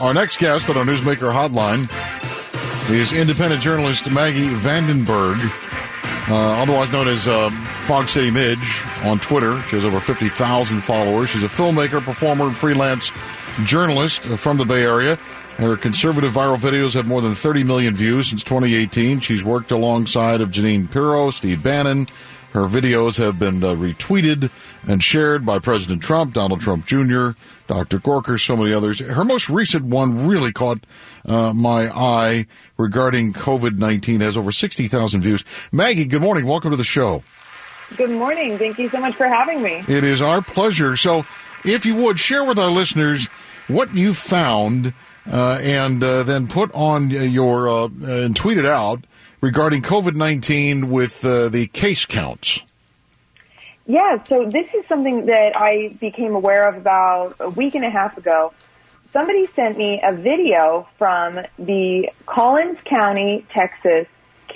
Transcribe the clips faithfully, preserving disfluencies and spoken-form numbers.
Our next guest on our Newsmaker Hotline is independent journalist Maggie Vandenberg, uh, otherwise known as uh, Fog City Midge on Twitter. She has over fifty thousand followers. She's a filmmaker, performer, and freelance journalist from the Bay Area. Her conservative viral videos have more than thirty million views since twenty eighteen. She's worked alongside of Janine Pirro, Steve Bannon. Her videos have been uh, retweeted and shared by President Trump, Donald Trump Junior, Doctor Gorker, so many others. Her most recent one really caught uh, my eye regarding COVID nineteen, has over sixty thousand views. Maggie, good morning. Welcome to the show. Good morning. Thank you so much for having me. It is our pleasure. So if you would, share with our listeners what you found uh, and uh, then put on your, uh, and tweet it out regarding COVID nineteen with uh, the case counts. Yeah, so this is something that I became aware of about a week and a half ago. Somebody sent me a video from the Collins County, Texas,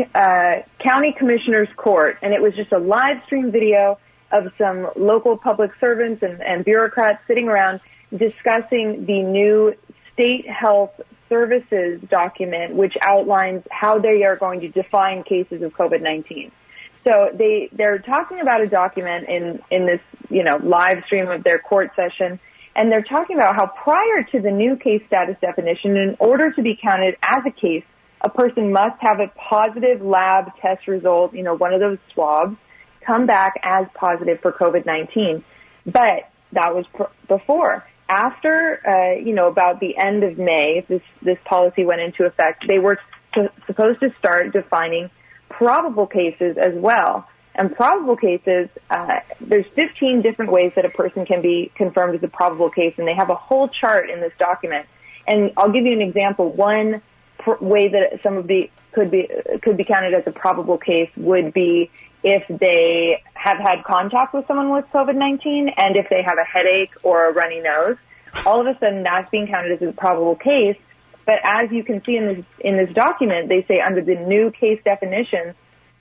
uh, County Commissioner's Court, and it was just a live stream video of some local public servants and, and bureaucrats sitting around discussing the new state health services document, which outlines how they are going to define cases of COVID nineteen. So they, they're talking about a document in, in this, you know, live stream of their court session, and they're talking about how prior to the new case status definition, in order to be counted as a case, a person must have a positive lab test result, you know, one of those swabs, come back as positive for COVID nineteen. But that was pr- before. After, uh, you know, about the end of May, this, this policy went into effect, they were su- supposed to start defining probable cases as well. And probable cases, uh, there's fifteen different ways that a person can be confirmed as a probable case, and they have a whole chart in this document. And I'll give you an example. One pr- way that somebody could be, could be counted as a probable case would be if they have had contact with someone with COVID nineteen and if they have a headache or a runny nose. All of a sudden, that's being counted as a probable case. But as you can see in this, in this document, they say under the new case definition,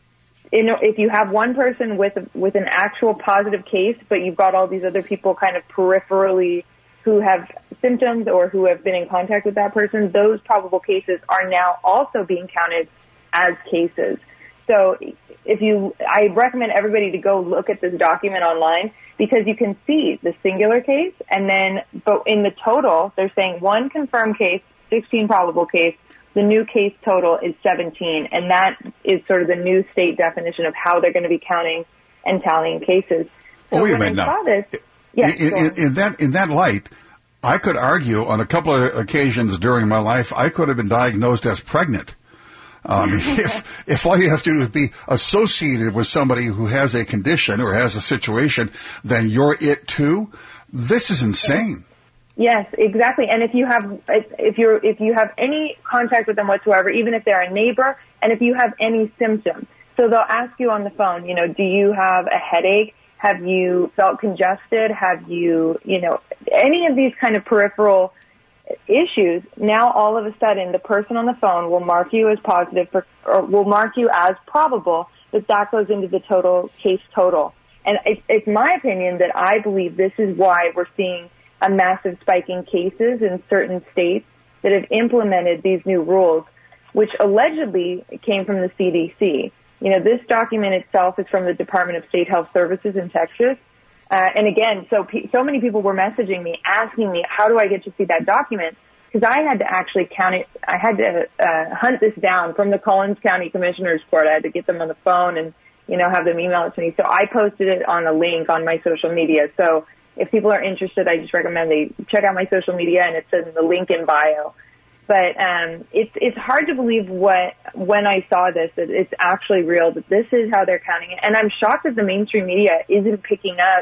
you know, if you have one person with, with an actual positive case, but you've got all these other people kind of peripherally who have symptoms or who have been in contact with that person, those probable cases are now also being counted as cases. So if you, I recommend everybody to go look at this document online because you can see the singular case and then, but in the total, they're saying one confirmed case, sixteen probable case. The new case total is seventeen, and that is sort of the new state definition of how they're going to be counting and tallying cases. So oh, wait a when minute I now. saw this, yeah, in, in, in that in that light, I could argue on a couple of occasions during my life, I could have been diagnosed as pregnant. Um, if if all you have to do is be associated with somebody who has a condition or has a situation, then you're it too. This is insane. Yes, exactly. And if you have if you're if you have any contact with them whatsoever, even if they're a neighbor, and if you have any symptoms, so they'll ask you on the phone, you know, do you have a headache? Have you felt congested? Have you, you know, any of these kind of peripheral issues? Now, all of a sudden, the person on the phone will mark you as positive for, or will mark you as probable, but that goes into the total case total. And it's, it's my opinion that I believe this is why we're seeing a massive spike in cases in certain states that have implemented these new rules, which allegedly came from the C D C. You know, this document itself is from the Department of State Health Services in Texas. Uh, and again, so so many people were messaging me, asking me, how do I get to see that document? Because I had to actually count it. I had to uh, hunt this down from the Collins County Commissioner's Court. I had to get them on the phone and, you know, have them email it to me. So I posted it on a link on my social media. So if people are interested, I just recommend they check out my social media, and it's in the link in bio. But um, it's it's hard to believe what when I saw this that it's actually real, that this is how they're counting it. And I'm shocked that the mainstream media isn't picking up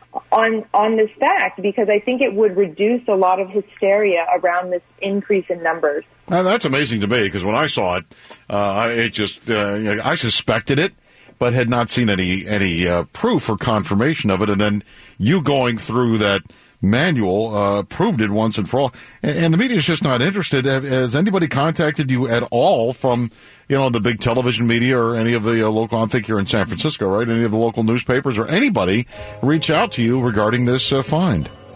on on this fact, because I think it would reduce a lot of hysteria around this increase in numbers. Now, that's amazing to me, because when I saw it, uh, it just uh, you know, I suspected it, but had not seen any any uh, proof or confirmation of it. And then you going through that manual uh, proved it once and for all. And, and the media is just not interested. Has anybody contacted you at all from, you know, the big television media or any of the uh, local, I think you're in San Francisco, right? Any of the local newspapers or anybody reach out to you regarding this uh, find?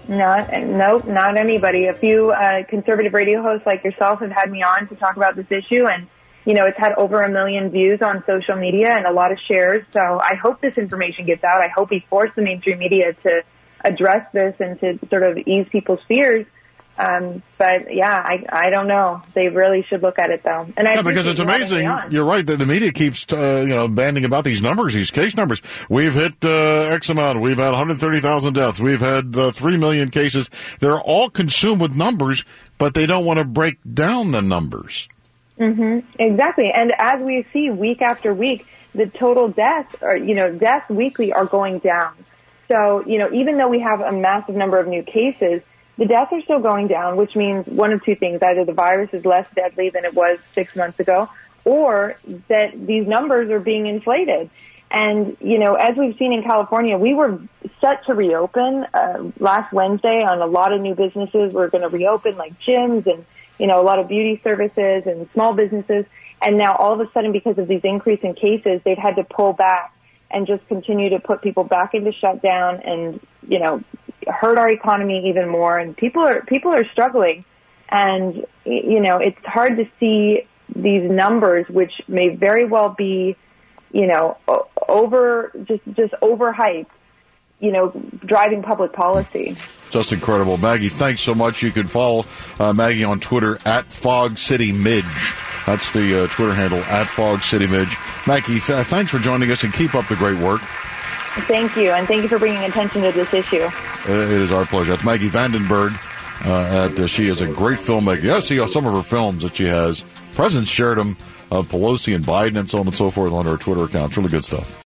Not, nope, not anybody. A few uh, conservative radio hosts like yourself have had me on to talk about this issue, and you know, it's had over a million views on social media and a lot of shares. So I hope this information gets out. I hope we force the mainstream media to address this and to sort of ease people's fears. Um, but yeah, I, I don't know. They really should look at it though. And I yeah, because it's amazing. You're right. The, the media keeps, uh, you know, banding about these numbers, these case numbers. We've hit, uh, X amount. We've had one hundred thirty thousand deaths. We've had, uh, three million cases. They're all consumed with numbers, but they don't want to break down the numbers. Mm-hmm. Exactly. And as we see week after week, the total deaths or, you know, deaths weekly are going down. So, you know, even though we have a massive number of new cases, the deaths are still going down, which means one of two things. Either the virus is less deadly than it was six months ago, or that these numbers are being inflated. And, you know, as we've seen in California, we were set to reopen uh, last Wednesday on a lot of new businesses. We're going to reopen like gyms and, you know, a lot of beauty services and small businesses. And now all of a sudden, because of these increase in cases, they've had to pull back and just continue to put people back into shutdown and, you know, hurt our economy even more. And people are, people are struggling. And, you know, it's hard to see these numbers, which may very well be, you know, over, just, just overhyped, you know, driving public policy. Just incredible. Maggie, thanks so much. You can follow uh, Maggie on Twitter at Fog City Midge. That's the uh, Twitter handle, at Fog City Midge. Maggie, th- thanks for joining us and keep up the great work. Thank you, and thank you for bringing attention to this issue. Uh, it is our pleasure. That's Maggie Vandenberg. Uh, at, uh, she is a great filmmaker. Yeah, see some of her films that she has. President shared them of Pelosi and Biden and so on and so forth on her Twitter account. It's really good stuff.